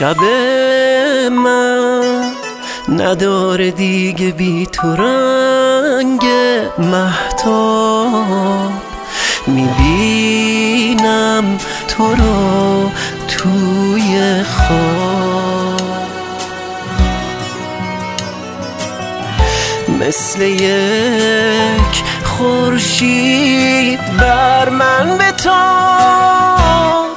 شب من نداره دیگه بی تو رنگ مهتاب، میبینم تو رو توی خواب، مثل یک خورشید بر من بتاب.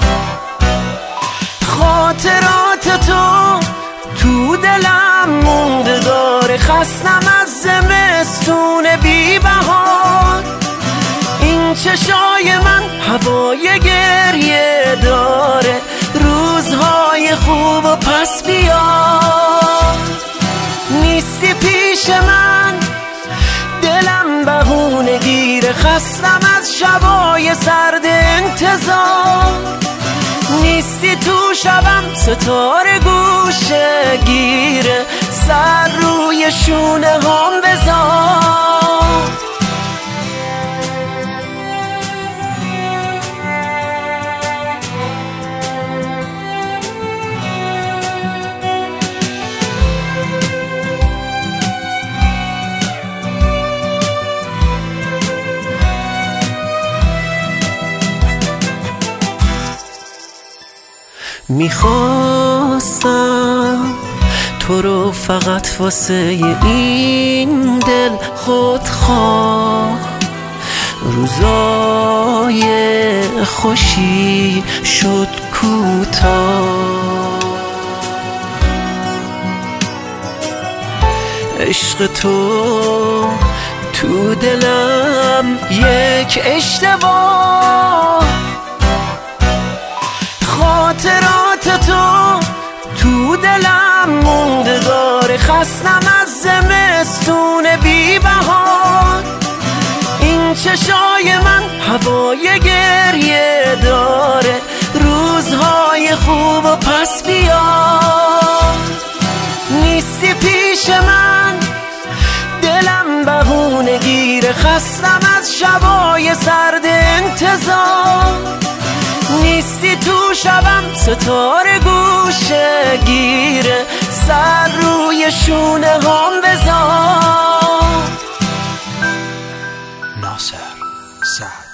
خاطرات تو دلم مونده داره، خستم از زمستون بی بهار. این چشای من هوای گریه داره، روزهای خوب و پس بیار. نیستی پیش من دلم بهونه گیره، خستم از شبای سرد انتظار. نیستی تو شبم ستاره گوشه گیره، سر روی شونه هم بذار. میخواستم تو رو فقط واسه این دل خودخواه، روزای خوشی شد کوتاه. عشق تو دلم یک اشتباه. خاطرات تو دلم مونده داره، خستم از زمستون بی بهار. این چشای من هوای گریه داره، روزهای خوب و پس بیار. نیستی پیش من دلم بهونه گیره، خستم از شبای سرد انتظار. نیستی تو شبم ستاره گوشه گیره، سر روی شونه هم بذار. ناصر سعد.